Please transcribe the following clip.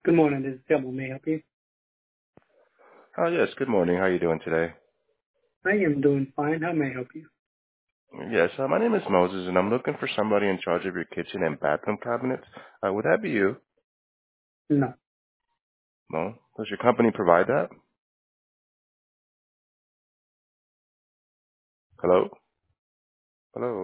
Good morning. This is Devil. May I help you? Oh, yes. Good morning. How are you doing today? I am doing fine. How may I help you? Yes, my name is Moses, and I'm looking for somebody in charge of your kitchen and bathroom cabinets. Would that be you? No. No? Does your company provide that? Hello? Hello?